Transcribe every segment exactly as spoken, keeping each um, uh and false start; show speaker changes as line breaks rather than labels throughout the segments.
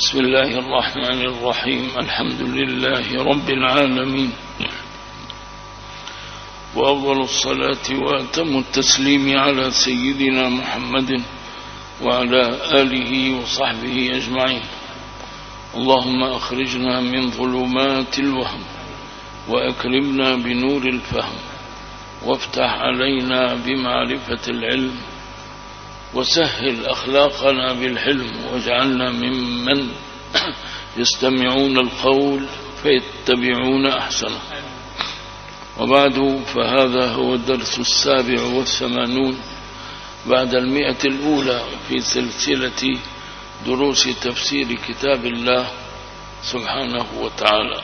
بسم الله الرحمن الرحيم. الحمد لله رب العالمين، وأفضل الصلاة وأتم التسليم على سيدنا محمد وعلى آله وصحبه أجمعين. اللهم أخرجنا من ظلمات الوهم وأكرمنا بنور الفهم، وافتح علينا بمعرفة العلم، وسهل أخلاقنا بالحلم، واجعلنا ممن يستمعون القول فيتبعون أحسنه. وبعد، فهذا هو الدرس السابع والثمانون بعد المئة الأولى في سلسلة دروس تفسير كتاب الله سبحانه وتعالى.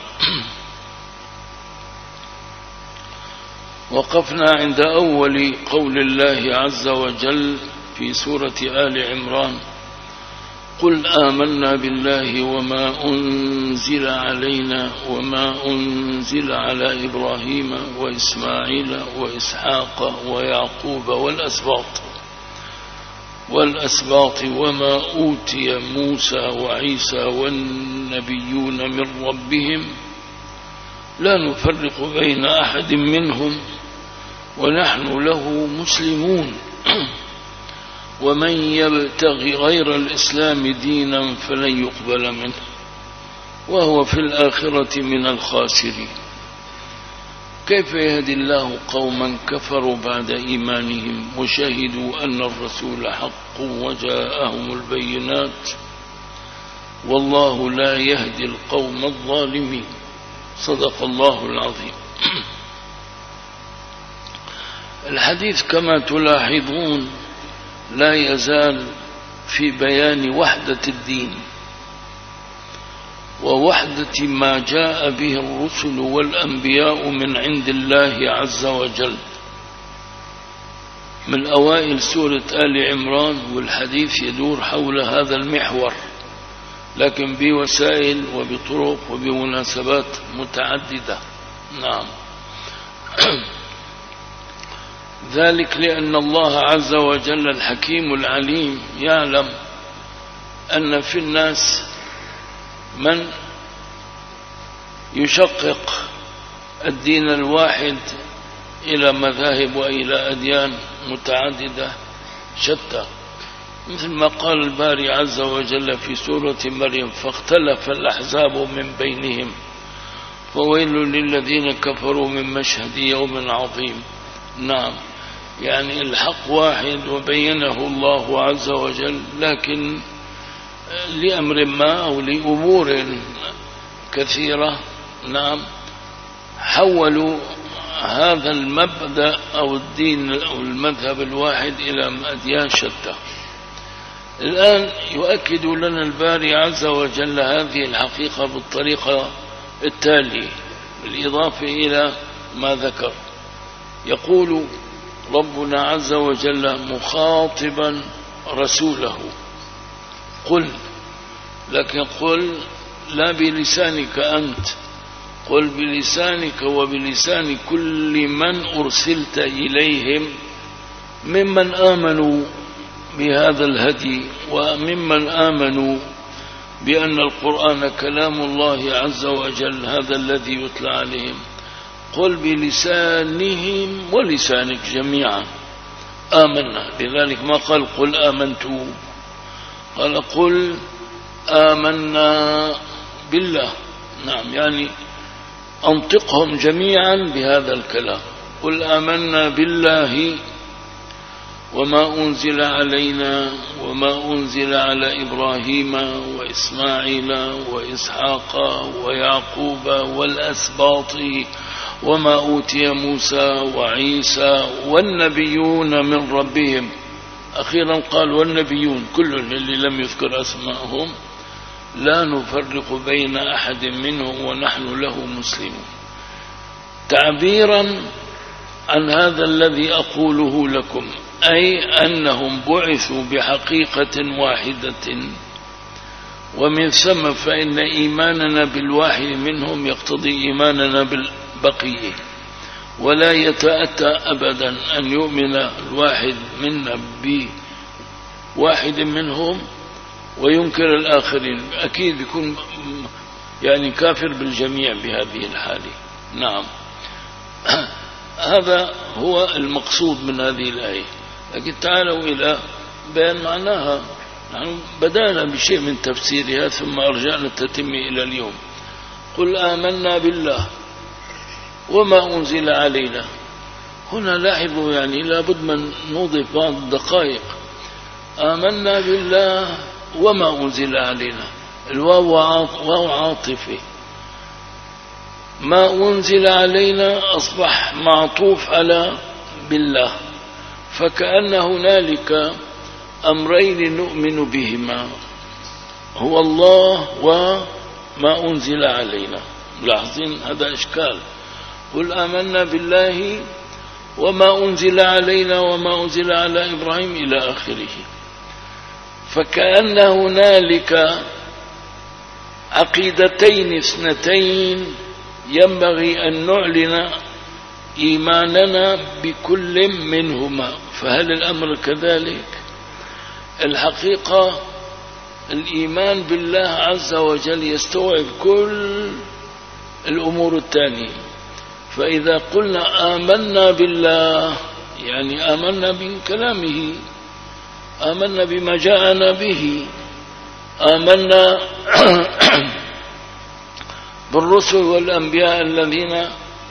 وقفنا عند أول قول الله عز وجل في سورة آل عمران: قل آمنا بالله وما أنزل علينا وما أنزل على إبراهيم وإسماعيل وإسحاق ويعقوب والأسباط والأسباط وما أوتي موسى وعيسى والنبيون من ربهم لا نفرق بين أحد منهم ونحن له مسلمون، ومن يبتغي غير الإسلام دينا فلن يقبل منه وهو في الآخرة من الخاسرين. كيف يهدي الله قوما كفروا بعد إيمانهم وشهدوا أن الرسول حق وجاءهم البينات، والله لا يهدي القوم الظالمين. صدق الله العظيم. الحديث كما تلاحظون لا يزال في بيان وحدة الدين ووحدة ما جاء به الرسل والأنبياء من عند الله عز وجل. من أوائل سورة آل عمران والحديث يدور حول هذا المحور، لكن بوسائل وبطرق وبمناسبات متعددة. نعم، ذلك لأن الله عز وجل الحكيم العليم يعلم أن في الناس من يشقق الدين الواحد إلى مذاهب وإلى أديان متعددة شتى، مثل ما قال الباري عز وجل في سورة مريم: فاختلف الأحزاب من بينهم فويل للذين كفروا من مشهد يوم عظيم. نعم، يعني الحق واحد وبينه الله عز وجل، لكن لأمر ما أو لأمور كثيرة نعم حولوا هذا المبدأ أو الدين أو المذهب الواحد إلى أديان شتى. الآن يؤكد لنا الباري عز وجل هذه الحقيقة بالطريقة التالية، بالإضافة إلى ما ذكر. يقول ربنا عز وجل مخاطبا رسوله: قل، لكن قل لا بلسانك أنت، قل بلسانك وبلسان كل من أرسلت إليهم ممن آمنوا بهذا الهدي وممن آمنوا بأن القرآن كلام الله عز وجل، هذا الذي يتلى عليهم. قل بلسانهم ولسانك جميعا آمنا. لذلك ما قال قل آمنت، قال قل آمنا بالله. نعم، يعني أنطقهم جميعا بهذا الكلام: قل آمنا بالله وما أنزل علينا وما أنزل على إبراهيم وإسماعيل وإسحاق ويعقوب والأسباط وما أوتي موسى وعيسى والنبيون من ربهم. أخيرا قال والنبيون كل اللي لم يذكر أسماءهم لا نفرق بين أحد منهم ونحن له مسلمون، تعبيرا عن هذا الذي أقوله لكم، أي أنهم بعثوا بحقيقة واحدة، ومن ثم فإن إيماننا بالواحد منهم يقتضي إيماننا بالبقية، ولا يتأتى أبدا أن يؤمن الواحد منا بواحد منهم وينكر الآخرين، أكيد يكون يعني كافر بالجميع بهذه الحالة. نعم، هذا هو المقصود من هذه الآية. لكن تعالوا إلى بيان معناها. نحن بدأنا بشيء من تفسيرها ثم أرجعنا التتمة إلى اليوم. قل آمنا بالله وما أنزل علينا. هنا لاحظوا يعني لابد من نضيف بعض الدقائق. آمنا بالله وما أنزل علينا، الواو واو عاطفة. ما أنزل علينا أصبح معطوف على بالله، فكأن هنالك أمرين نؤمن بهما، هو الله وما أنزل علينا. ملاحظين هذا إشكال. قل آمنا بالله وما أنزل علينا وما أنزل على إبراهيم إلى آخره. فكأن هنالك عقيدتين اثنتين ينبغي أن نعلن إيماننا بكل منهما. فهل الأمر كذلك؟ الحقيقة الإيمان بالله عز وجل يستوعب كل الأمور الثانية. فإذا قلنا آمنا بالله يعني آمنا بكلامه، آمنا بما جاءنا به، آمنا بالرسل والأنبياء الذين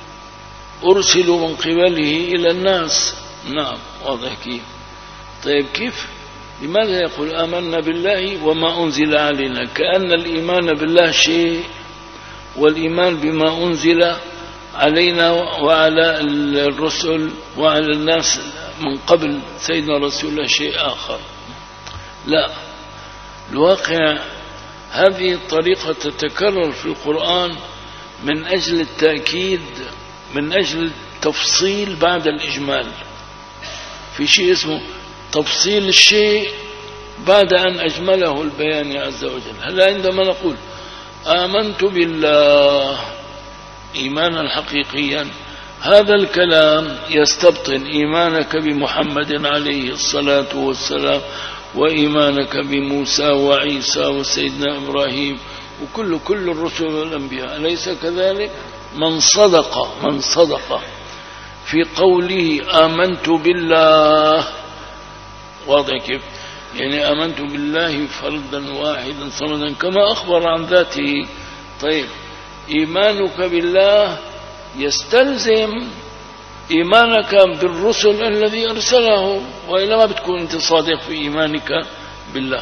أرسلوا من قبله إلى الناس. نعم، واضح كيف؟ طيب كيف؟ لماذا يقول آمنا بالله وما أنزل علينا؟ كأن الإيمان بالله شيء والإيمان بما أنزل علينا وعلى الرسل وعلى الناس من قبل سيدنا رسول الله شيء آخر. لا، الواقع هذه الطريقة تتكرر في القرآن من أجل التأكيد، من أجل التفصيل بعد الإجمال. في شيء اسمه تفصيل الشيء بعد أن أجمله البيان عز وجل. هلا عندما نقول آمنت بالله إيمانا حقيقيا، هذا الكلام يستبطن إيمانك بمحمد عليه الصلاة والسلام، وإيمانك بموسى وعيسى وسيدنا إبراهيم وكل كل الرسل والأنبياء، أليس كذلك؟ من صدق من صدق في قوله آمنت بالله، واضح كيف؟ يعني آمنت بالله فردا واحدا صمدا كما أخبر عن ذاته. طيب، إيمانك بالله يستلزم إيمانك بالرسل الذي أرسله، وإلا ما بتكون أنت صادق في إيمانك بالله.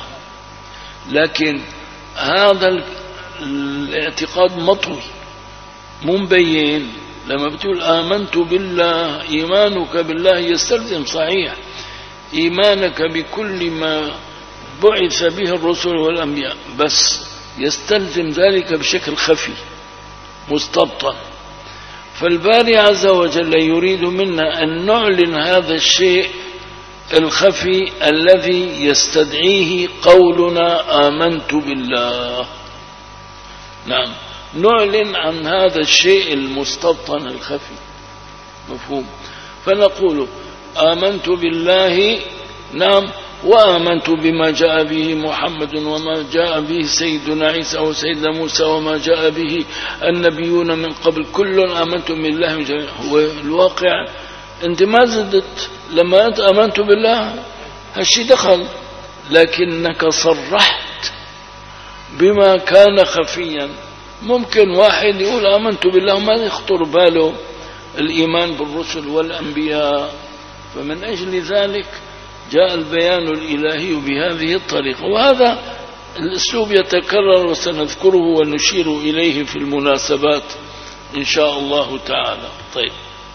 لكن هذا الاعتقاد مطوي مبين. لما بتقول آمنت بالله، إيمانك بالله يستلزم صحيح إيمانك بكل ما بعث به الرسل والأنبياء، بس يستلزم ذلك بشكل خفي مستبطن. فالباري عز وجل يريد منا أن نعلن هذا الشيء الخفي الذي يستدعيه قولنا آمنت بالله. نعم، نعلن عن هذا الشيء المستبطن الخفي، مفهوم؟ فنقول آمنت بالله، نعم، وآمنت بما جاء به محمد وما جاء به سيدنا عيسى وسيدنا موسى وما جاء به النبيون من قبل، كل آمنت بالله من جميع. هو الواقع أنت ما زدت لما أنت آمنت بالله هالشي دخل، لكنك صرحت بما كان خفيا. ممكن واحد يقول آمنت بالله ما يخطر باله الإيمان بالرسل والأنبياء. فمن أجل ذلك جاء البيان الإلهي بهذه الطريقة، وهذا الأسلوب يتكرر وسنذكره ونشير إليه في المناسبات إن شاء الله تعالى. طيب،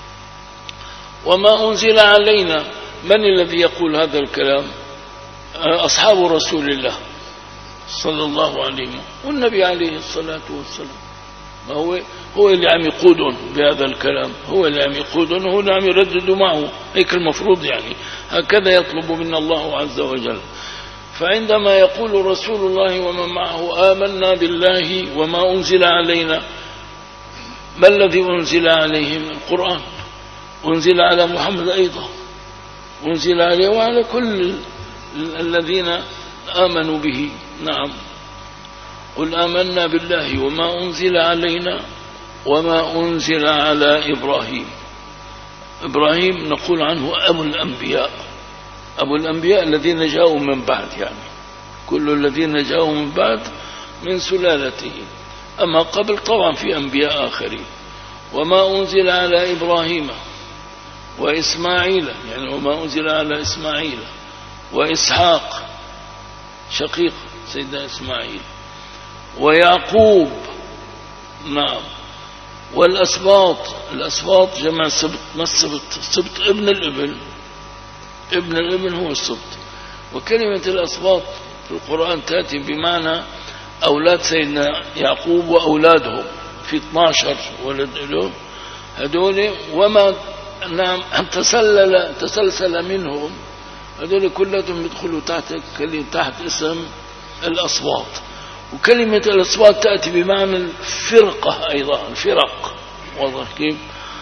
وما أنزل علينا، من الذي يقول هذا الكلام؟ أصحاب رسول الله صلى الله عليه وسلم والنبي عليه الصلاة والسلام. ما هو هو اللي عم يقودون بهذا الكلام، هو اللي عم يقودون، هو اللي عم يرددوا معه. هيك المفروض، يعني هكذا يطلب منا الله عز وجل. فعندما يقول رسول الله ومن معه آمنا بالله وما أنزل علينا، ما الذي أنزل عليهم؟ القرآن. أنزل على محمد أيضا، أنزل عليه وعلى كل الذين آمنوا به. نعم. قل آمنا بالله وما أنزل علينا وما أنزل على إبراهيم. إبراهيم نقول عنه أبو الأنبياء، أبو الأنبياء الذين جاءوا من بعد، يعني كل الذين جاءوا من بعد من سلالته، أما قبل طبعا في أنبياء آخرين. وما أنزل على إبراهيم وإسماعيل، يعني وما أنزل على إسماعيل وإسحاق شقيق سيدنا إسماعيل ويعقوب. نعم. والأسباط، الأسباط جمع سبط، ما السبط؟ سبط ابن الابن، ابن الابن هو السبط. وكلمة الأسباط في القرآن تأتي بمعنى أولاد سيدنا يعقوب وأولادهم، في اثناشر ولد له هذول، وما نعم تسلل تسلسل منهم هذول كلهم يدخلوا تحت كلمة تحت اسم الأصوات. وكلمة الأصوات تأتي بمعنى الفرقة أيضا، الفرق، واضح كيف؟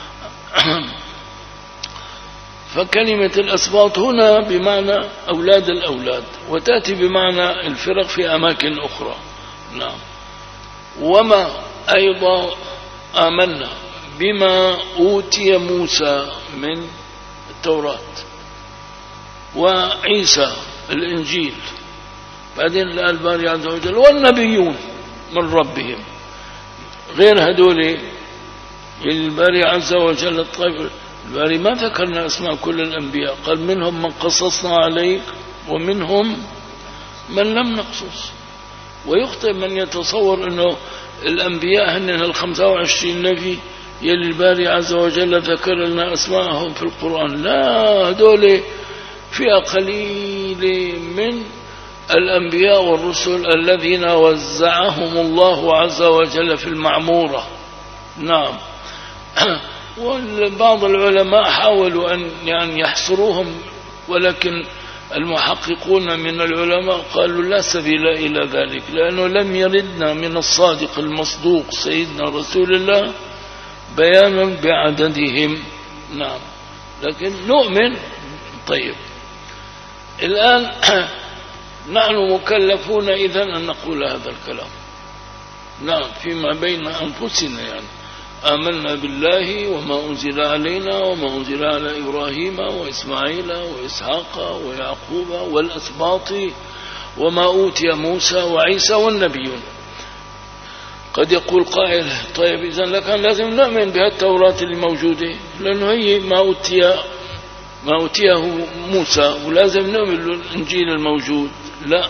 فكلمة الأسباط هنا بمعنى أولاد الأولاد، وتأتي بمعنى الفرق في أماكن أخرى. نعم. وما أيضا آمنا بما أوتي موسى من التوراة وعيسى الإنجيل، بعدين الباري عز وجل والنبيون من ربهم، غير هدول الباري عز وجل. الطيب الباري ما ذكرنا أسماء كل الأنبياء، قال منهم من قصصنا عليك ومنهم من لم نقصص. ويخطئ من يتصور أنه الأنبياء هن الخمسة وعشرين نبي يلي الباري عز وجل ذكر لنا أسماءهم في القرآن. لا، هدول فئة قليلة من الأنبياء والرسل الذين وزعهم الله عز وجل في المعمورة. نعم. وبعض العلماء حاولوا أن يعني يحصروهم، ولكن المحققون من العلماء قالوا لا سبيل إلى ذلك، لأنه لم يردنا من الصادق المصدوق سيدنا رسول الله بيان بعددهم. نعم. لكن نؤمن. طيب، الآن نحن مكلفون إذن أن نقول هذا الكلام. نعم. فيما بين أنفسنا، يعني آمنا بالله وما أنزل علينا وما أنزل على إبراهيم وإسماعيل وإسحاق ويعقوب والأسباط وما أوتي موسى وعيسى والنبيون. قد يقول قائل طيب إذن لكن لازم نؤمن بها التوراة الموجودة، لأنه هي ما أوتي ما أوتيه موسى، ولازم نؤمن بالإنجيل الموجود. لا،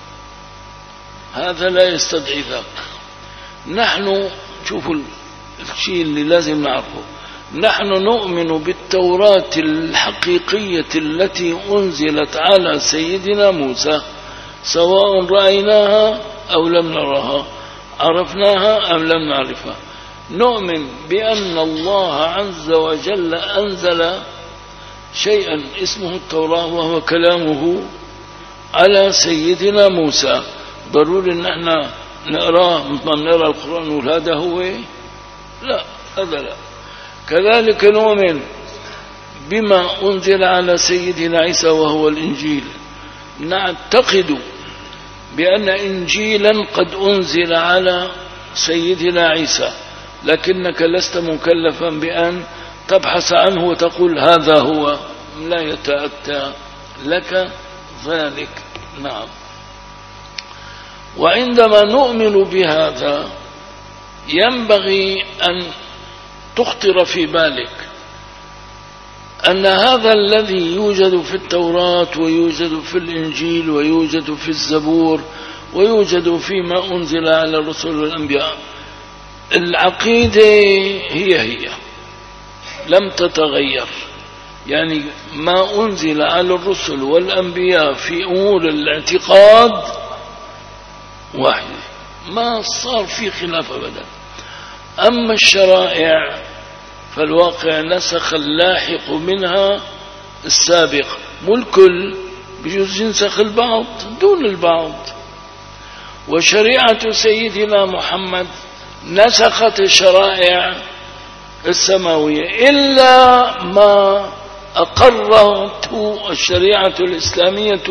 هذا لا يستدعي ذاك. نحن شوفوا الشيء اللي لازم نعرفه، نحن نؤمن بالتوراة الحقيقية التي أنزلت على سيدنا موسى، سواء رأيناها أو لم نرها، عرفناها أم لم نعرفها. نؤمن بأن الله عز وجل أنزل شيئا اسمه التوراة وهو كلامه على سيدنا موسى. ضروري ان احنا نقراه مثل ما نقرا القرآن ونقول هذا هو؟ لا، هذا لا. كذلك نؤمن بما أنزل على سيدنا عيسى وهو الإنجيل. نعتقد بأن إنجيلا قد أنزل على سيدنا عيسى، لكنك لست مكلفا بأن تبحث عنه وتقول هذا هو، لا يتأتى لك ذلك. نعم. وعندما نؤمن بهذا ينبغي أن تخطر في بالك أن هذا الذي يوجد في التوراة ويوجد في الإنجيل ويوجد في الزبور ويوجد فيما أنزل على الرسل والأنبياء، العقيدة هي هي لم تتغير. يعني ما أنزل على الرسل والأنبياء في أمور الاعتقاد واحد، ما صار في خلاف أبدا. أما الشرائع فالواقع نسخ اللاحق منها السابق، مو الكل، بجوز ينسخ البعض دون البعض. وشريعة سيدنا محمد نسخت الشرائع السماوية إلا ما أقرته الشريعة الإسلامية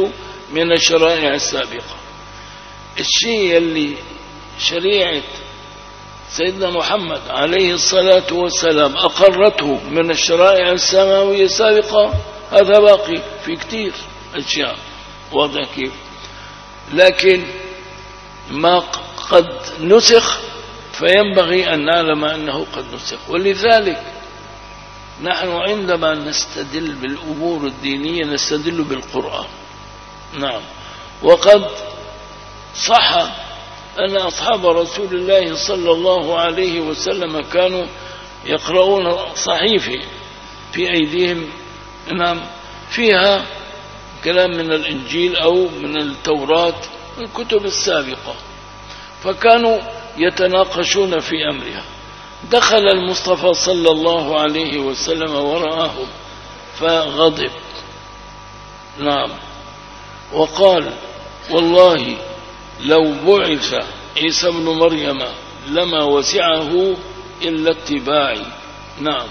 من الشرائع السابقة. الشيء اللي شريعة سيدنا محمد عليه الصلاة والسلام أقرته من الشرائع السماوية السابقة هذا باقي في كتير أشياء، واضح كيف؟ لكن ما قد نسخ فينبغي أن نعلم أنه قد نسخ. ولذلك نحن عندما نستدل بالأمور الدينية نستدل بالقرآن. نعم. وقد صح أن أصحاب رسول الله صلى الله عليه وسلم كانوا يقرؤون صحيفة في أيديهم نعم فيها كلام من الإنجيل أو من التوراة الكتب السابقة، فكانوا يتناقشون في أمرها. دخل المصطفى صلى الله عليه وسلم ورآهم فغضب نعم وقال والله لو بعث عيسى ابن مريم لما وسعه إلا اتباعي. نعم.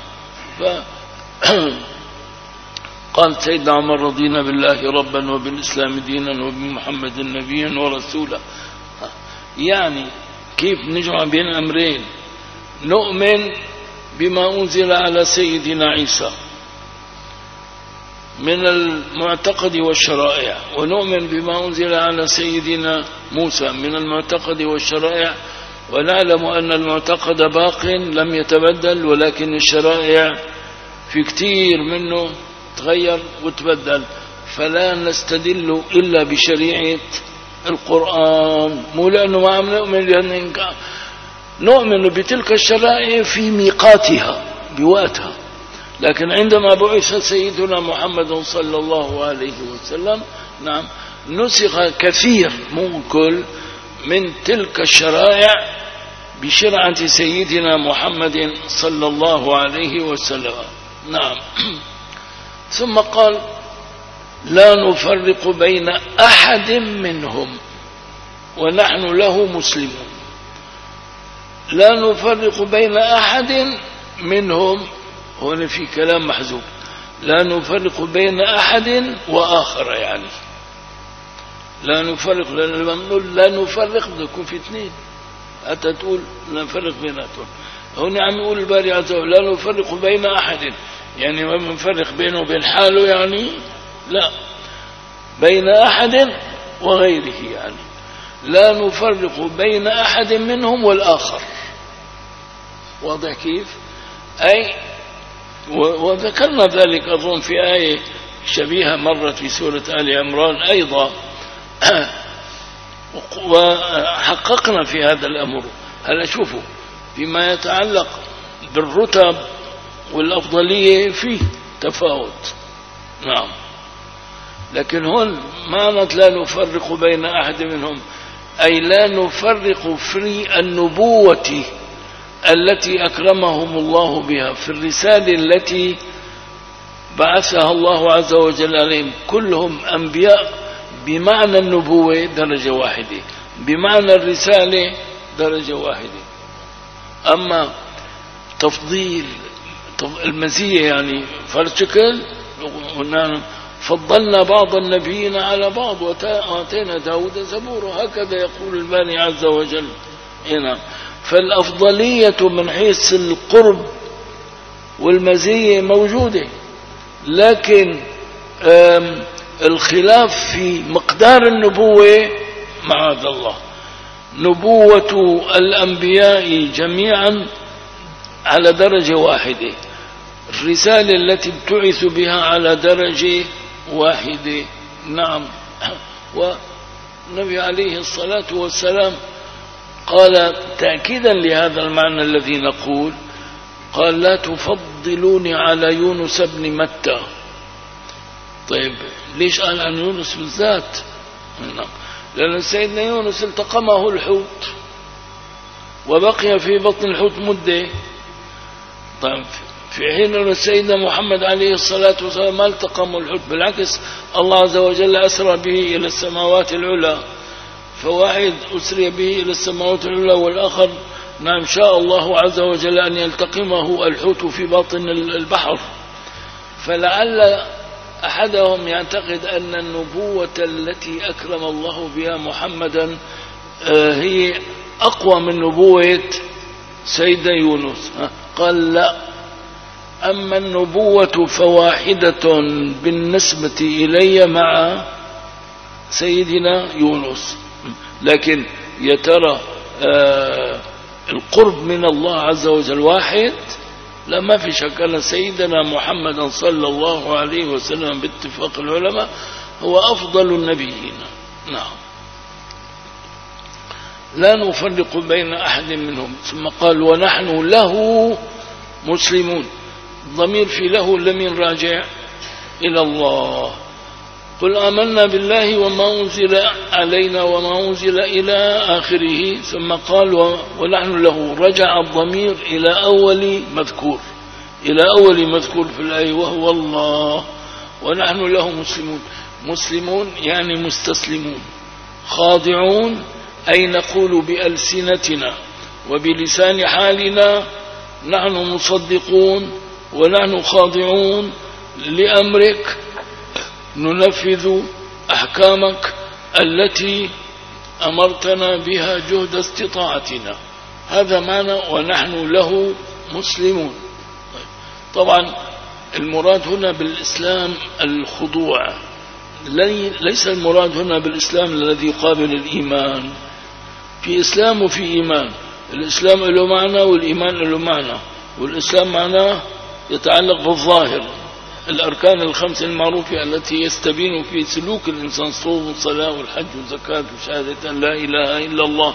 قال سيدنا عمر رضينا بالله ربا وبالإسلام دينا وبمحمد نبيا ورسولا. يعني كيف نجمع بين أمرين؟ نؤمن بما أنزل على سيدنا عيسى من المعتقد والشرائع، ونؤمن بما أنزل على سيدنا موسى من المعتقد والشرائع، ونعلم أن المعتقد باق لم يتبدل، ولكن الشرائع في كتير منه تغير وتبدل. فلا نستدل إلا بشريعة القرآن، مو لأنه ما عم نؤمن، لأن نؤمن بتلك الشرائع في ميقاتها بوقتها. لكن عندما بعث سيدنا محمد صلى الله عليه وسلم نعم نسخ كثير مو كل من تلك الشرائع بشرعة سيدنا محمد صلى الله عليه وسلم. نعم. ثم قال لا نفرق بين أحد منهم ونحن له مسلمون. لا نفرق بين أحد منهم، هنا في كلام محذوف، لا نفرق بين أحد وآخر، يعني لا نفرق، لأن لما نقول لا نفرق بده يكون في اثنين حتى تقول لا نفرق بيناتهم. هنا عم يقول الباري عز وجل لا نفرق بين أحد، يعني ما نفرق بينه وبين حاله، يعني لا، بين أحد وغيره، يعني لا نفرق بين أحد منهم والآخر. واضح كيف؟ أي وذكرنا ذلك أظن في آية شبيهة مرت في سورة آل عمران أيضا، وحققنا في هذا الأمر. هل شوفوا فيما يتعلق بالرتب والأفضلية فيه تفاوت. نعم. لكن هون معنى لا نفرق بين أحد منهم أي لا نفرق في النبوة التي أكرمهم الله بها، في الرسالة التي بعثها الله عز وجل عليهم. كلهم أنبياء بمعنى النبوة درجة واحدة، بمعنى الرسالة درجة واحدة. أما تفضيل المزية يعني فرق شكل، فضلنا بعض النبيين على بعض وآتينا داود زبورا، هكذا يقول الباري عز وجل هنا. فالأفضلية من حيث القرب والمزية موجودة، لكن الخلاف في مقدار النبوة معاذ الله. نبوة الأنبياء جميعا على درجة واحدة، الرسالة التي ابتعث بها على درجة واحدة. نعم. والنبي عليه الصلاة والسلام قال تأكيدا لهذا المعنى الذي نقول، قال لا تفضلوني على يونس بن متى. طيب ليش قال عن يونس بالذات؟ لأن سيدنا يونس التقمه الحوت وبقي في بطن الحوت مدة. طيب في حين أن سيدنا محمد عليه الصلاة والسلام ما التقمه الحوت، بالعكس الله عز وجل أسرى به إلى السماوات العلى، فواحد أسري به إلى السماوات العلى والآخر نعم شاء الله عز وجل أن يلتقمه الحوت في باطن البحر. فلعل أحدهم يعتقد أن النبوة التي أكرم الله بها محمدا هي أقوى من نبوة سيدنا يونس. قال لا، أما النبوة فواحدة بالنسبة إلي مع سيدنا يونس، لكن يا ترى القرب من الله عز وجل واحد؟ لا، ما في شك أن سيدنا محمد صلى الله عليه وسلم باتفاق العلماء هو أفضل النبيين. نعم، لا نفرق بين أحد منهم. ثم قال ونحن له مسلمون. ضمير في له لمن راجع؟ إلى الله. قل آمنا بالله وما أنزل علينا وما أنزل إلى آخره. ثم قال ونحن له، رجع الضمير إلى أول مذكور، إلى أول مذكور في الآية وهو الله. ونحن له مسلمون. مسلمون يعني مستسلمون، خاضعون، أي نقول بألسنتنا وبلسان حالنا نحن مصدقون ونحن خاضعون لأمرك، ننفذ أحكامك التي أمرتنا بها جهد استطاعتنا. هذا معنى ونحن له مسلمون. طبعا المراد هنا بالإسلام الخضوع، ليس المراد هنا بالإسلام الذي يقابل الإيمان. في إسلام وفي إيمان. الإسلام له معنى والإيمان له معنى. والإسلام معناه يتعلق بالظاهر، الأركان الخمس المعروفة التي يستبين في سلوك الإنسان، صوم والصلاة والحج والزكاة وشهادة أن لا إله إلا الله.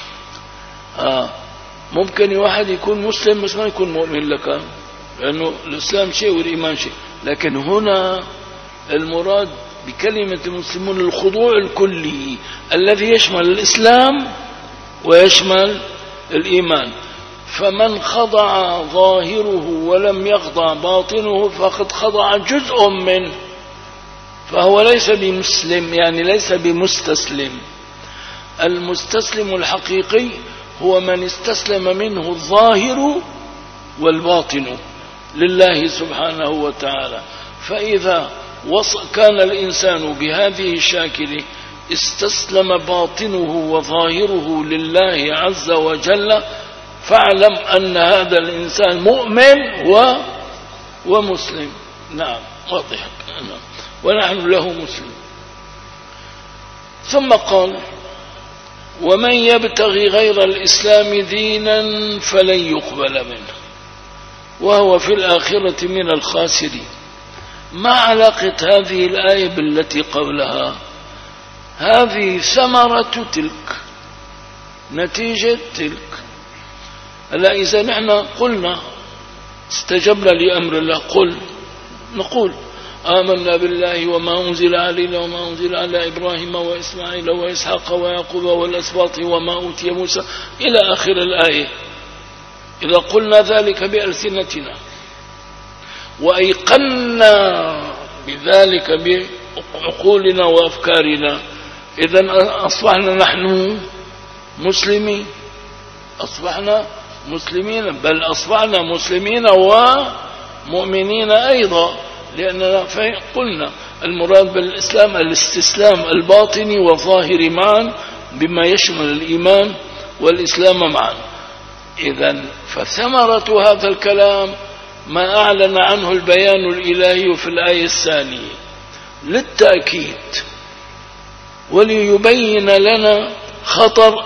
آه. ممكن واحد يكون مسلم بس ما يكون مؤمن لك، لأنه الإسلام شيء والإيمان شيء. لكن هنا المراد بكلمة المسلمون الخضوع الكلي الذي يشمل الإسلام ويشمل الإيمان. فمن خضع ظاهره ولم يخضع باطنه فقد خضع جزء منه، فهو ليس بمسلم، يعني ليس بمستسلم. المستسلم الحقيقي هو من استسلم منه الظاهر والباطن لله سبحانه وتعالى. فإذا كان الإنسان بهذه الشاكلة استسلم باطنه وظاهره لله عز وجل، فاعلم أن هذا الإنسان مؤمن و ومسلم. نعم، واضح. نعم. ونحن له مسلم. ثم قال ومن يبتغي غير الإسلام دينا فلن يقبل منه وهو في الآخرة من الخاسرين. ما علاقة هذه الآية بالتي قبلها؟ هذه ثمرة تلك، نتيجة تلك. ألا إذا نحن قلنا استجبنا لأمر الله، قل نقول آمنا بالله وما أنزل علينا وما أنزل على إبراهيم وإسماعيل وإسحاق ويعقوب والأسباط وما أوتي موسى إلى آخر الآية. إذا قلنا ذلك بألسنتنا وأيقنا بذلك بعقولنا وأفكارنا، إذن أصبحنا نحن مسلمين، أصبحنا مسلمين، بل أصبحنا مسلمين ومؤمنين أيضا، لأننا قلنا المراد بالإسلام الاستسلام الباطني والظاهر معا بما يشمل الإيمان والإسلام معا. إذن فثمرة هذا الكلام ما أعلن عنه البيان الإلهي في الآية الثانية للتأكيد وليبين لنا خطر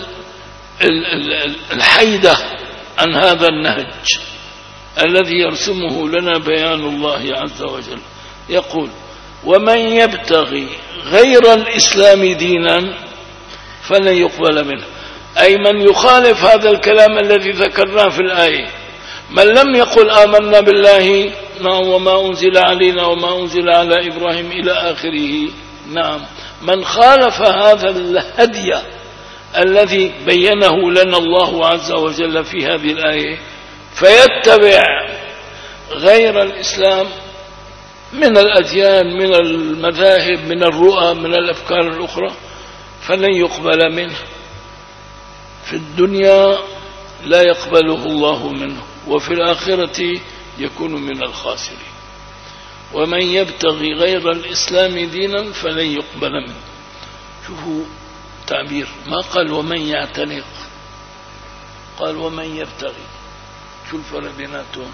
الحيدة عن هذا النهج الذي يرسمه لنا بيان الله عز وجل. يقول ومن يبتغي غير الإسلام دينا فلن يقبل منه، أي من يخالف هذا الكلام الذي ذكرناه في الآية، من لم يقل آمنا بالله وما أنزل علينا وما أنزل على إبراهيم إلى آخره. نعم، من خالف هذا الهدي الذي بينه لنا الله عز وجل في هذه الآية فيتبع غير الإسلام من الأديان، من المذاهب، من الرؤى، من الأفكار الأخرى، فلن يقبل منه في الدنيا، لا يقبله الله منه، وفي الآخرة يكون من الخاسرين. ومن يبتغي غير الإسلام دينا فلن يقبل منه. شوفوا تعبير، ما قال ومن يعتنق، قال ومن يبتغي. شو الفرق بيناتهم؟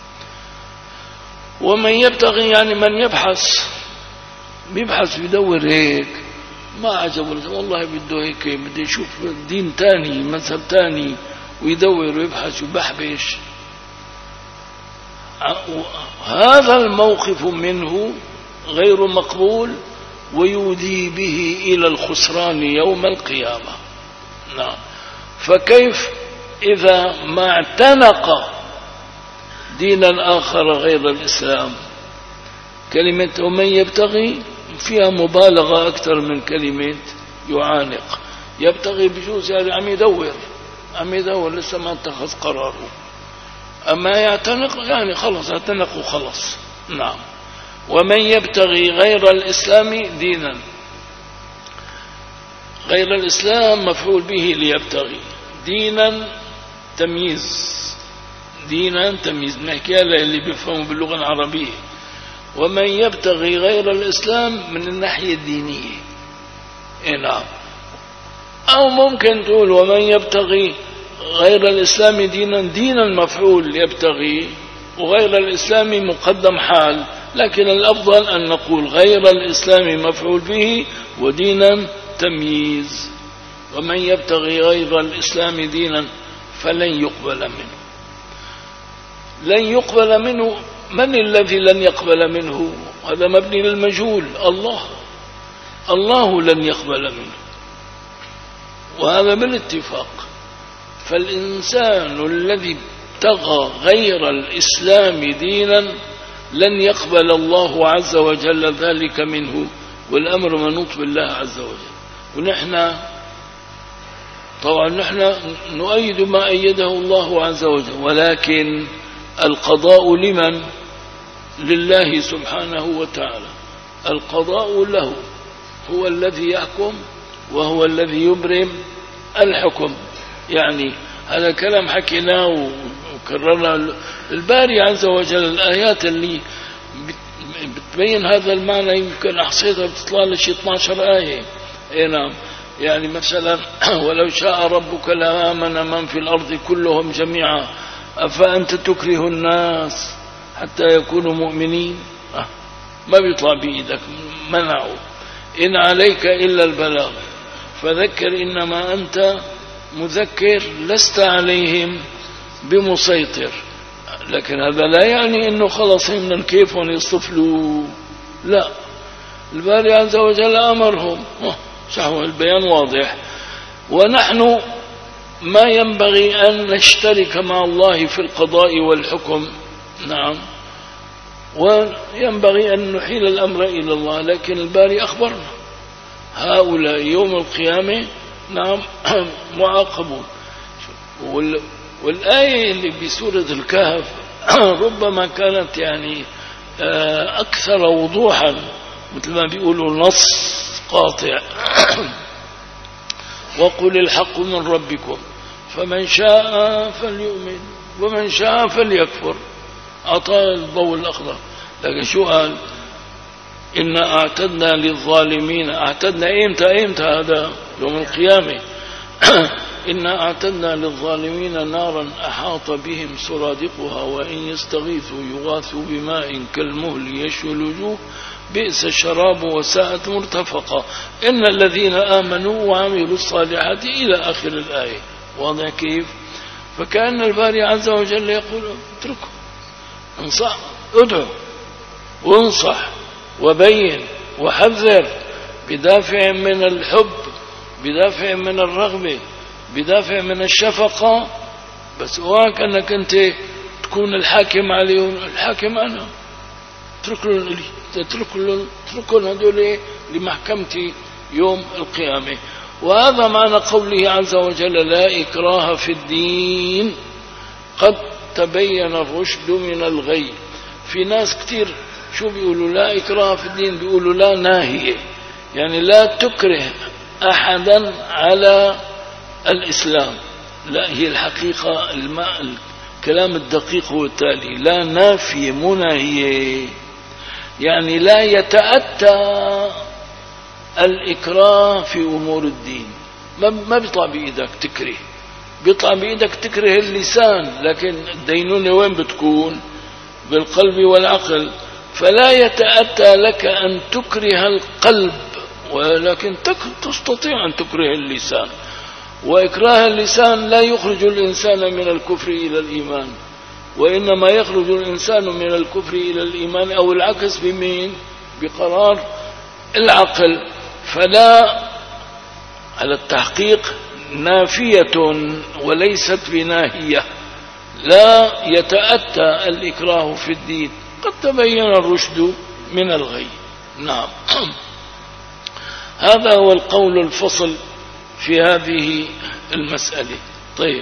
ومن يبتغي يعني من يبحث، بيبحث بيدور هيك، ما عجبه والله بده هيك، بده يشوف دين تاني مذهب تاني ويدور ويبحث ويبحبش. هذا الموقف منه غير مقبول ويودي به إلى الخسران يوم القيامة. نعم. فكيف إذا ما اعتنق دينا آخر غير الإسلام؟ كلمة ومن يبتغي فيها مبالغة أكثر من كلمة يعانق. يبتغي بجوز يعني عم يدور، عم يدور لسه ما اتخذ قراره. أما يعتنق يعني خلص اعتنق وخلص. نعم. ومن يبتغي غير الإسلام دينا، غير الإسلام مفعول به ليبتغي، دينا تمييز، دينا تمييز، نحكي اللي بيفهموا باللغة العربية. ومن يبتغي غير الإسلام من الناحية الدينية. إيه نعم. أو ممكن تقول ومن يبتغي غير الإسلام دينا، دينا مفعول يبتغي وغير الإسلام مقدم حال، لكن الأفضل أن نقول غير الإسلام مفعول به ودينا تمييز. ومن يبتغي غير الإسلام دينا فلن يقبل منه. لن يقبل منه، من الذي لن يقبل منه؟ هذا مبني للمجهول، الله، الله لن يقبل منه، وهذا بالاتفاق. فالإنسان الذي ابتغى غير الإسلام دينا لن يقبل الله عز وجل ذلك منه، والأمر منوط بالله عز وجل. ونحن طبعا نحن نؤيد ما أيده الله عز وجل، ولكن القضاء لمن؟ لله سبحانه وتعالى. القضاء له، هو الذي يحكم وهو الذي يبرم الحكم. يعني هذا كلام حكيناه وكررنا الباري عز وجل. الآيات اللي بتبين هذا المعنى يمكن أحصيتها بتطلع لشي اثنتي عشرة آية. اي نعم. يعني مثلا ولو شاء ربك لآمن من في الأرض كلهم جميعا أفأنت تكره الناس حتى يكونوا مؤمنين. أه ما بيطلع بإيدك، منعوا. إن عليك إلا البلاغ فذكر إنما أنت مذكر لست عليهم بمسيطر. لكن هذا لا يعني أنه خلص من كيفهم يصطفلوا، لا، الباري عز وجل أمرهم. صحوا البيان واضح. ونحن ما ينبغي أن نشترك مع الله في القضاء والحكم. نعم. وينبغي أن نحيل الأمر إلى الله، لكن الباري أخبرنا هؤلاء يوم القيامة نعم معاقبون. والآية اللي بسورة الكهف ربما كانت يعني أكثر وضوحا، مثل ما بيقولوا نص قاطع. وقل الحق من ربكم فمن شاء فليؤمن ومن شاء فليكفر. أعطى الضوء الأخضر. لكن شو قال؟ إنا أعتدنا للظالمين. أعتدنا إمتى؟ إمتى هذا؟ يوم القيامة. إنا أعتدنا للظالمين نارا أحاط بهم سرادقها وإن يستغيثوا يغاثوا بماء كالمهل يشوي الوجوه بئس الشراب وساءت مرتفقا إن الذين آمنوا وعملوا الصالحات إلى آخر الآية. واضح كيف؟ فكأن الباري عز وجل يقول اتركوا، انصح، ادعو وانصح وبين وحذر بدافع من الحب، بدافع من الرغبة، بدافع من الشفقة. بس واك أنك أنت تكون الحاكم عليهم. الحاكم أنا. اتركوا اتركوا اتركوا هذول لمحكمتي يوم القيامة. وهذا معنى قوله عز وجل لا إكراه في الدين قد تبين الرشد من الغي. في ناس كتير شو بيقولوا لا إكراه في الدين؟ بيقولوا لا ناهية، يعني لا تكره أحدا على الإسلام. لا، هي الحقيقة الكلام الدقيق هو التالي: لا نافية مناهية. يعني لا يتأتى الإكراه في أمور الدين، ما بيطلع بإيدك تكره، بيطلع بإيدك تكره اللسان، لكن الدينونة وين بتكون؟ بالقلب والعقل. فلا يتأتى لك أن تكره القلب، ولكن تستطيع أن تكره اللسان، وإكراه اللسان لا يخرج الإنسان من الكفر إلى الإيمان، وإنما يخرج الإنسان من الكفر إلى الإيمان أو العكس بمين؟ بقرار العقل. فلا على التحقيق نافية وليست بناهية، لا يتأتى الإكراه في الدين، قد تبين الرشد من الغي. نعم، هذا هو القول الفصل في هذه المسألة. طيب،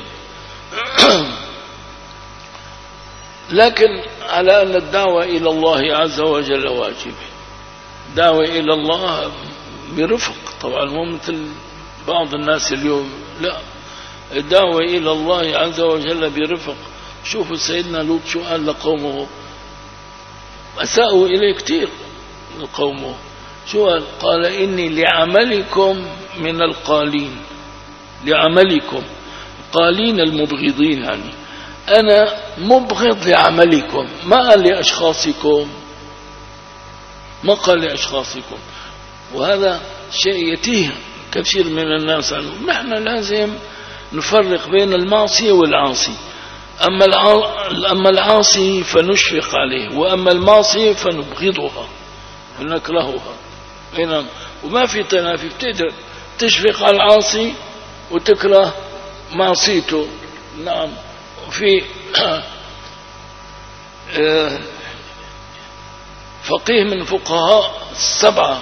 لكن على أن الدعوة إلى الله عز وجل واجبة، دعوة إلى الله برفق طبعا، مو مثل بعض الناس اليوم، لا، الدعوة إلى الله عز وجل برفق. شوفوا سيدنا لوط شو قال لقومه، أساءوا إليه كتير لقومه، شو قال؟ قال إني لعملكم من القالين، لعملكم قالين المبغضين، يعني أنا مبغض لعملكم، ما قال لأشخاصكم، ما قال لأشخاصكم. وهذا شيء يتيه كثير من الناس عنه. نحن لازم نفرق بين المعصية والعاصي، أما العاصي فنشفق عليه، وأما المعصية فنبغضها ونكرهها. وما في تنافي، بتقدر تشفق على العاصي وتكره معصيته. نعم. في فقيه من فقهاء السبعة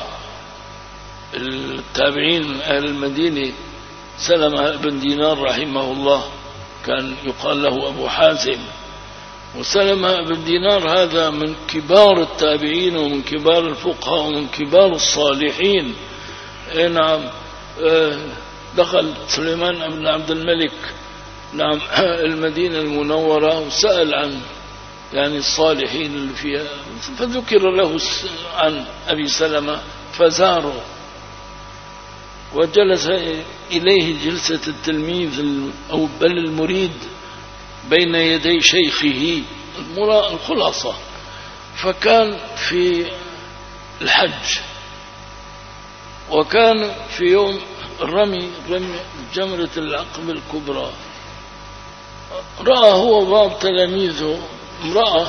التابعين أهل المدينة، سلمة بن دينار رحمه الله، كان يقال له أبو حازم. وسلمة بن دينار هذا من كبار التابعين ومن كبار الفقهاء ومن كبار الصالحين. نعم. دخل سليمان بن عبد الملك نعم المدينة المنورة وسأل عن يعني الصالحين اللي فيها، فذكر له عن أبي سلمة فزاره وجلس إليه جلسة التلميذ أو بل المريد بين يدي شيخه. الخلاصة، فكان في الحج، وكان في يوم الرمي رمي جمرة العقبة الكبرى، رأى هو وبعض تلاميذه امرأة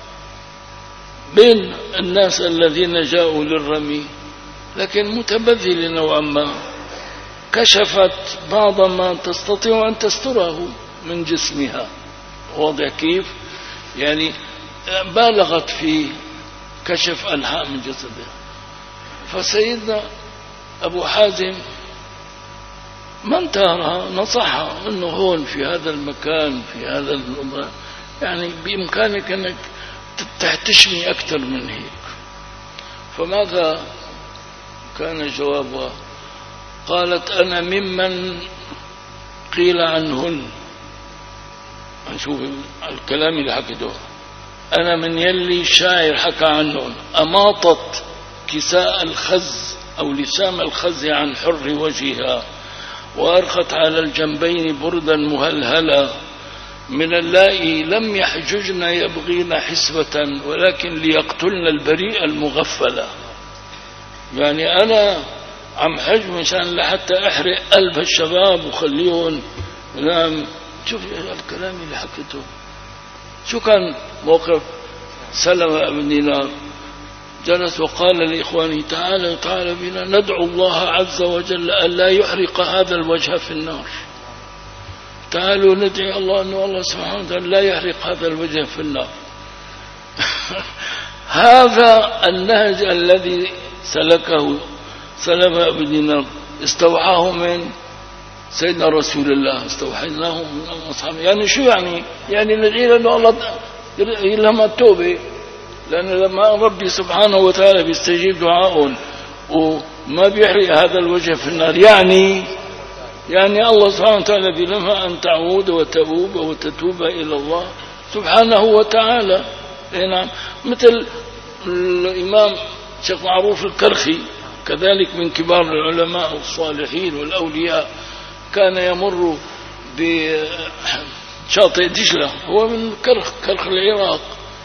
بين الناس الذين جاءوا للرمي، لكن متبذلة نوعا ما، كشفت بعض ما تستطيع أن تستره من جسمها. واضح كيف؟ يعني بالغت في كشف أنحاء من جسدها. فسيدنا أبو حازم ما انتهرها، نصحها أنه هون في هذا المكان في هذا المكان يعني بإمكانك أنك تحتشمي أكثر من هيك. فماذا كان جوابها؟ قالت أنا ممن قيل عنهن، شوف الكلام اللي حكيته، أنا من يلي الشاعر حكى عنهن، أماطت كساء الخز أو لسام الخز عن حر وجهها، وأرخت على الجنبين بردا مهلهلا، من اللائي لم يحججن يبغين حسبة ولكن ليقتلن البريء المغفلة. يعني أنا عم حج مشان لحتى أحرق قلب الشباب وخليهم. نعم. شوف الكلام اللي حكيته. شو كان موقف سلمة بن دينار؟ جلس وقال لإخوانه تعالوا تعالوا بنا ندعو الله عز وجل أن لا يحرق هذا الوجه في النار. تعالوا ندعي الله أنه الله سبحانه وتعالى لا يحرق هذا الوجه في النار. هذا النهج الذي سلكه سلمة بن دينار استوحاه من سيدنا رسول الله، استوحيناه من أصحابه. يعني شو يعني؟ يعني ندعي أنه الله يلهم التوبة، لأن لما ربي سبحانه وتعالى بيستجيب دعاءهم وما بيحرق هذا الوجه في النار، يعني يعني الله سبحانه وتعالى بيلمها أن تعود وتؤوب وتتوب إلى الله سبحانه وتعالى. نعم. مثل الإمام شيخ معروف الكرخي كذلك من كبار العلماء الصالحين والأولياء، كان يمر بشاطئ دجلة، هو من كرخ كرخ العراق،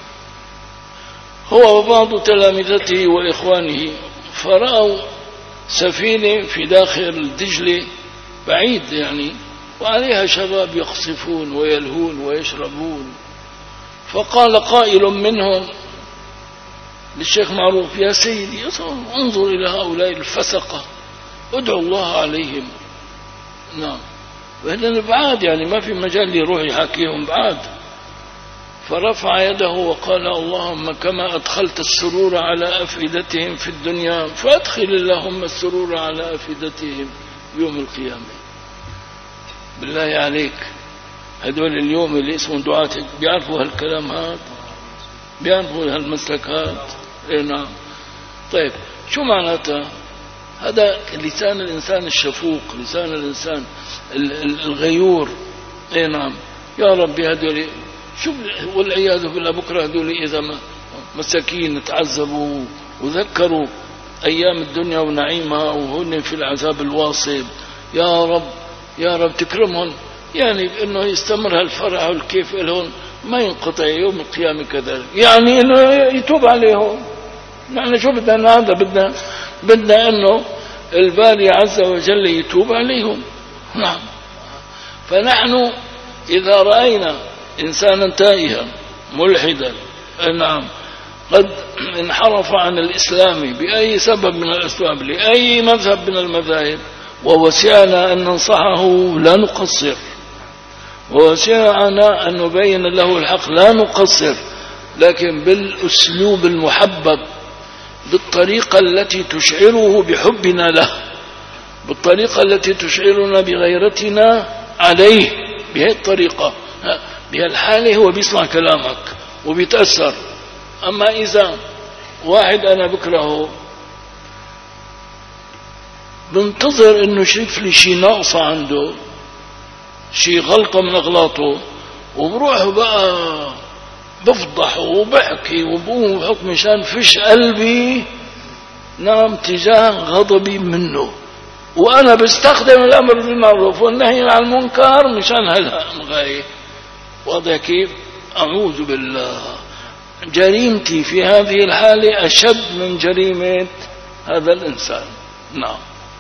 هو وبعض تلامذته وإخوانه، فرأوا سفينة في داخل دجلة بعيد يعني، وعليها شباب يقصفون ويلهون ويشربون. فقال قائل منهم للشيخ معروف: يا سيدي انظر إلى هؤلاء الفسقة، ادعو الله عليهم. نعم، وهذا بعاد يعني ما في مجال يروح يحاكيهم بعاد. فرفع يده وقال: اللهم كما أدخلت السرور على أفئدتهم في الدنيا فأدخل اللهم السرور على أفئدتهم يوم القيامة. بالله عليك، هدول اليوم اللي اسمه دعاة بيعرفوا هالكلام هذا؟ بيعرفوا هالمسلك هذا؟ اي نعم. طيب شو معناتها؟ هذا لسان الإنسان الشفوق، لسان الإنسان الغيور. اي نعم. يا ربي هدول شو، والعياذ بالله بكره هدول إذا ما مساكين تعذبوا وذكروا أيام الدنيا ونعيمها وهن في العذاب الواصب، يا رب يا رب تكرمهم، يعني انه يستمر هالفرح والكيف لهم ما ينقطع يوم القيامة كذلك، يعني انه يتوب عليهم. نحن شو بدنا؟ هذا بدنا بدنا انه الباري عز وجل يتوب عليهم. نعم. فنحن إذا رأينا إنسانا تائها ملحدا، نعم، قد انحرف عن الإسلام بأي سبب من الأسباب لأي مذهب من المذاهب، ووسعنا أن ننصحه لا نقصر، ووسعنا أن نبين له الحق لا نقصر، لكن بالأسلوب المحبب، بالطريقة التي تشعره بحبنا له، بالطريقة التي تشعرنا بغيرتنا عليه، بهذه الطريقة، بهالحالة هو بيسمع كلامك وبيتأثر. أما إذا واحد أنا بكرهه بنتظر إنه يشوف لي شيء ناقصة عنده، شيء غلطة من أغلاطه، وبروح بقى بفضح وبحكي وبقوم بحكم مشان فش قلبي، نعم، تجاه غضبي منه، وأنا بستخدم الأمر بالمعروف والنهي عن المنكر مشان هالغاية. واضح كيف؟ أعوذ بالله، جريمتي في هذه الحالة أشد من جريمة هذا الإنسان. نعم.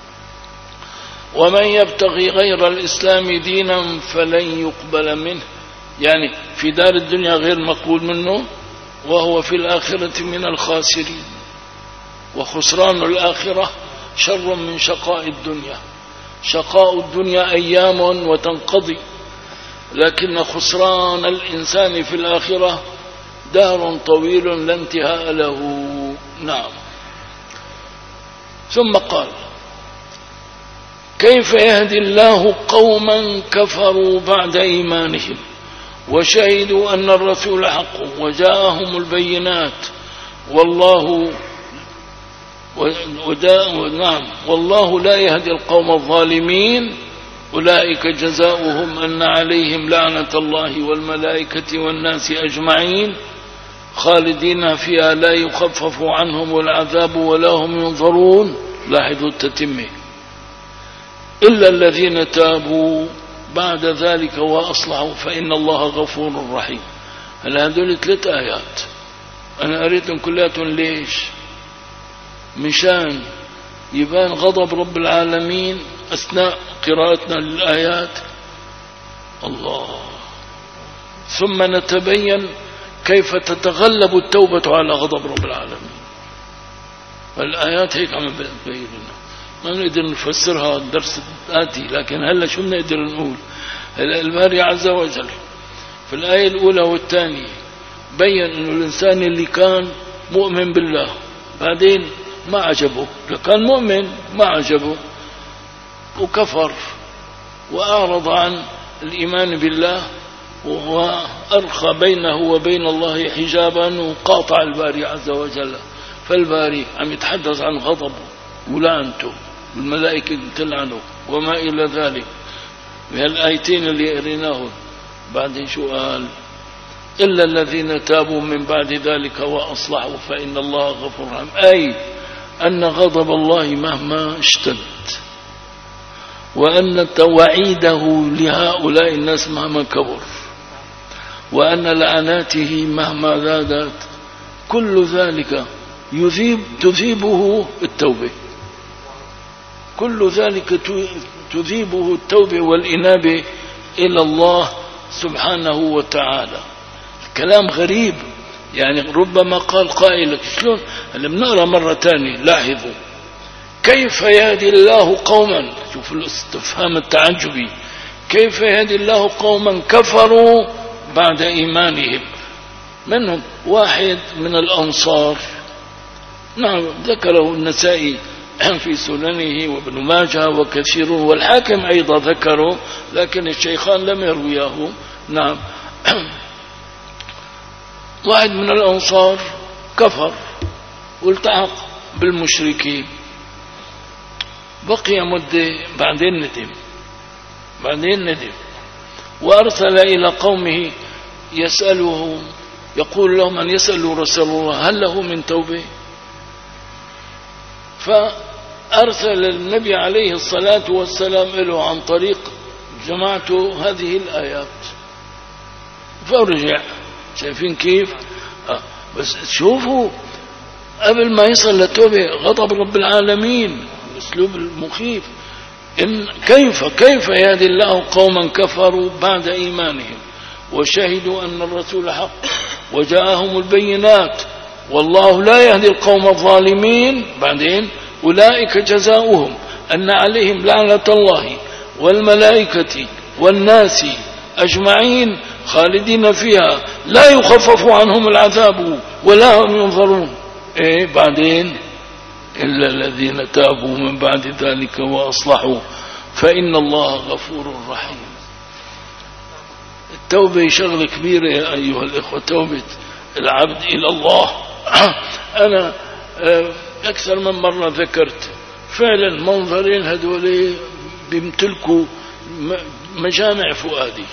ومن يبتغي غير الإسلام دينا فلن يقبل منه، يعني في دار الدنيا غير مقبول منه، وهو في الآخرة من الخاسرين. وخسران الآخرة شر من شقاء الدنيا. شقاء الدنيا أيام وتنقضي، لكن خسران الإنسان في الآخرة دار طويل لا انتهاء له. نعم. ثم قال: كيف يهدي الله قوما كفروا بعد إيمانهم وشهدوا أن الرسول حق وجاءهم البينات والله نعم والله لا يهدي القوم الظالمين أولئك جزاؤهم أن عليهم لعنة الله والملائكة والناس أجمعين خالدين فيها لا يخفف عنهم العذاب ولا هم ينظرون. لاحظوا التتمة: إلا الذين تابوا بعد ذلك وأصلحوا فإن الله غفور رحيم. هلا هذول ثلاث آيات أنا قريتهم كلاتهم. ليش؟ مشان يبان غضب رب العالمين أثناء قراءتنا للآيات، الله، ثم نتبين كيف تتغلب التوبة على غضب رب العالمين. الآيات هيك عم بتبين لنا، ما نقدر نفسرها الدرس الآتي، لكن هلا شو بنقدر نقول؟ الباري عز وجل في الآية الأولى والثانية بين إنه الإنسان اللي كان مؤمن بالله بعدين ما عجبه، كان مؤمن ما عجبه وكفر وأعرض عن الإيمان بالله وأرخى بينه وبين الله حجابا وقاطع الباري عز وجل. فالباري عم يتحدث عن غضبه ولعنته، الملائكة تلعنه وما إلى ذلك بهالآيتين اللي قريناهم. بعدين شو قال؟ إلا الذين تابوا من بعد ذلك وأصلحوا فإن الله غفور رحيم. أي أن غضب الله مهما اشتد، وأن توعيده لهؤلاء الناس مهما كبر، وأن لعناته مهما زادت، كل ذلك يذيب تذيبه التوبة، كل ذلك تذيبه التوبة والإنابة إلى الله سبحانه وتعالى. كلام غريب، يعني ربما قال قائل شلون أنا بنقرأ مرة تانية. لاحظوا كيف يهدي الله قوما، شوف الاستفهام التعجبي، كيف يهدي الله قوما كفروا بعد إيمانهم. منهم واحد من الأنصار، نعم ذكره النسائي في سننه وابن ماجه وكثير، والحاكم أيضا ذكره لكن الشيخان لم يروياه. نعم واحد من الأنصار كفر والتحق بالمشركين، بقي مدة بعدين ندم بعدين ندم وأرسل إلى قومه يسألهم، يقول لهم أن يسألوا رسول الله هل له من توبة؟ فأرسل النبي عليه الصلاة والسلام له عن طريق جماعته هذه الآيات، فرجع. شايفين كيف؟ آه. بس شوفوا قبل ما يصل للتوبة غضب رب العالمين، الأسلوب المخيف. إن كيف كيف يهدي الله قوما كفروا بعد إيمانهم وشهدوا أن الرسول حق وجاءهم البينات والله لا يهدي القوم الظالمين. بعدين أولئك جزاؤهم أن عليهم لعنة الله والملائكة والناس أجمعين خالدين فيها لا يخفف عنهم العذاب ولا هم ينظرون. إيه بعدين إلا الذين تابوا من بعد ذلك وأصلحوا فإن الله غفور رحيم. التوبة شغلة كبيرة يا أيها الإخوة، توبة العبد إلى الله. أنا أكثر من مرة ذكرت فعلا منظرين هذول بيمتلكوا مجامع فؤادي.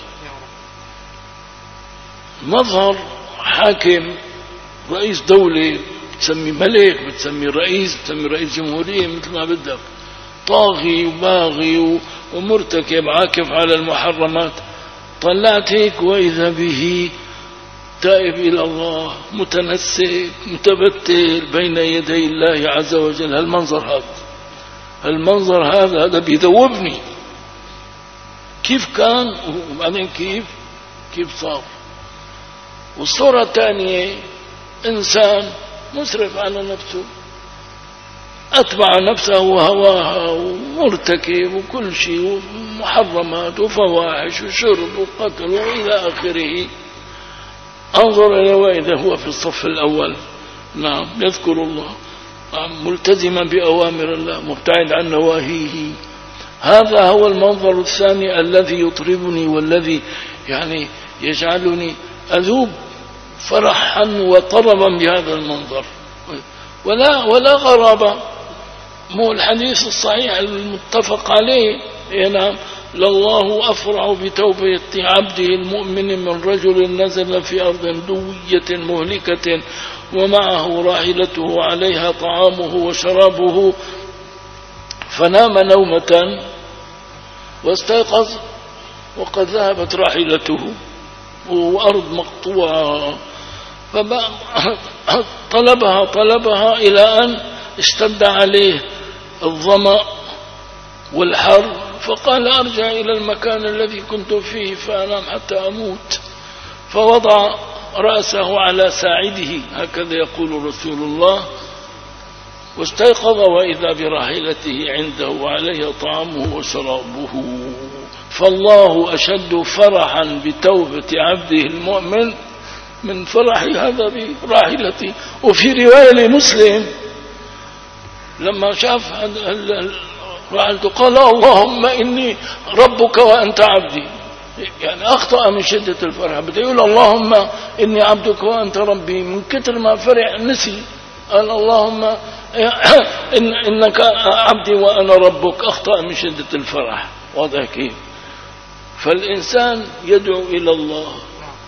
مظهر حاكم رئيس دولة، بتسمي ملك، بتسمي رئيس، بتسمي رئيس جمهورية مثل ما بدك، طاغي وباغي ومرتكب عاكف على المحرمات. طلعت هيك وإذا به تائب إلى الله متنسك متبتل بين يدي الله عز وجل. هالمنظر هذا هالمنظر هذا هذا بيذوبني. كيف كان وبعدين كيف كيف صار. والصورة الثانية إنسان مسرف على نفسه، أتبع نفسه وهواها ومرتكب وكل شيء ومحرمات وفواحش وشرب وقتل وإلى آخره. أنظر إلى وإذا هو في الصف الأول، نعم يذكر الله، نعم ملتزما بأوامر الله مبتعد عن نواهيه. هذا هو المنظر الثاني الذي يطربني والذي يعني يجعلني أذوب فرحا وطربا بهذا المنظر. ولا ولا غرابة، مو الحديث الصحيح المتفق عليه. نعم لله أفرع بتوبة عبده المؤمن من رجل نزل في أرض دوية مهلكة ومعه راحلته عليها طعامه وشرابه فنام نومة واستيقظ وقد ذهبت راحلته وأرض مقطوعة، فطلبها طلبها إلى أن اشتد عليه الظمأ والحر، فقال أرجع إلى المكان الذي كنت فيه فأنام حتى أموت. فوضع رأسه على ساعده، هكذا يقول رسول الله، واستيقظ وإذا براحلته عنده وعليها طعامه وشرابه. فالله أشد فرحا بتوبة عبده المؤمن من فرح هذا براحلته. وفي رواية لمسلم لما شاف راحلته قال اللهم إني ربك وأنت عبدي، يعني أخطأ من شدة الفرح، بده يقول اللهم إني عبدك وأنت ربي، من كتر ما فرح نسي قال اللهم إن إنك عبدي وأنا ربك، أخطأ من شدة الفرح. واضح كيف؟ فالإنسان يدعو إلى الله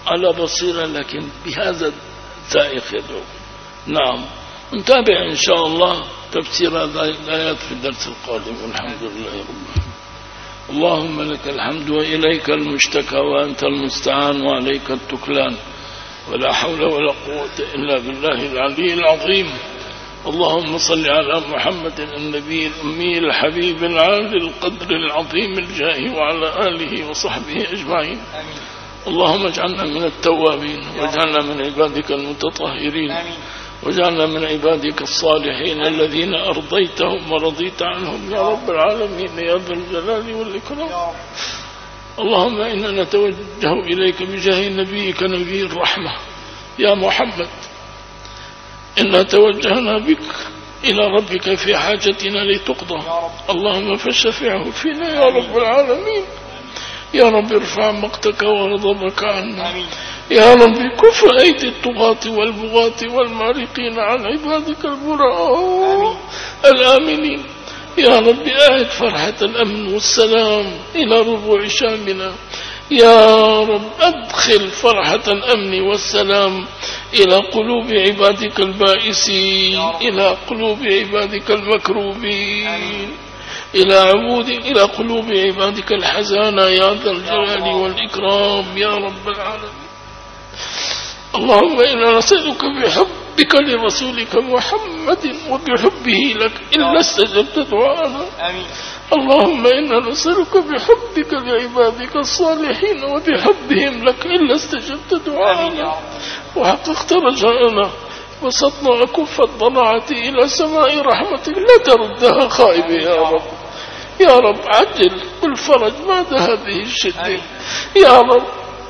على بصيرة لكن بهذا الذائق يدعو. نعم، نتابع إن شاء الله تفسير هذه الآيات في الدرس القادم، والحمد لله رب العالمين. اللهم لك الحمد وإليك المشتكى وأنت المستعان وعليك التكلان، ولا حول ولا قوة إلا بالله العلي العظيم. اللهم صل على محمد النبي الأمي الحبيب العالي القدر العظيم الجاه، وعلى آله وصحبه أجمعين. اللهم اجعلنا من التوابين، واجعلنا من عبادك المتطهرين، واجعلنا من عبادك الصالحين الذين أرضيتهم ورضيت عنهم يا رب العالمين يا ذا الجلال والإكرام. اللهم إنا نتوجه إليك بجاه نبيك نبي الرحمة يا محمد، إنا توجهنا بك إلى ربك في حاجتنا لتقضى، اللهم فشفعه فينا يا رب العالمين. يا رب ارفع مقتك وغضبك عنا، يا رب كف أيدي الطغاة والبغاة والمارقين عن عبادك البراء الآمنين. يا رب أعد فرحة الأمن والسلام إلى ربوع شامنا، يا رب أدخل فرحة الأمن والسلام إلى قلوب عبادك البائسين، إلى قلوب عبادك المكروبين، إلى عبود إلى قلوب عبادك الحزانة يا ذا الجلال والإكرام يا رب العالمين. اللهم إنا نسألك بحبك لرسولك محمد وبحبه لك إلا استجبت دعانا. اللهم إنا نسألك بحبك لعبادك الصالحين وبحبهم لك إلا استجبت دعانا وحققت رجاءنا، وسطنا أكف الضلعة إلى سماء رحمتك لا تردها خائبة يا رب. يا رب عجل بالفرج بعد هذه الشدة يا رب.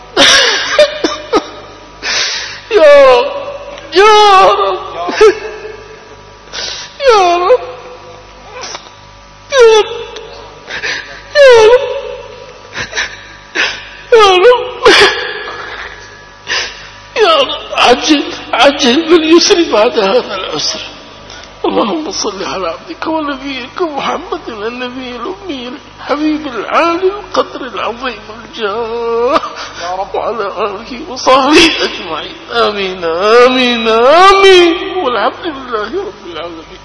يا رب يا رب يا رب يا رب يا رب يا رب يا رب عجل عجل باليسر بعد هذا العسر. اللهم صل على عبدك ونبيك محمد النبي الأمي الحبيب العالي القدر العظيم الجاه، وعلى آله وصحبه أجمعين. آمين آمين آمين، والحمد لله رب العالمين.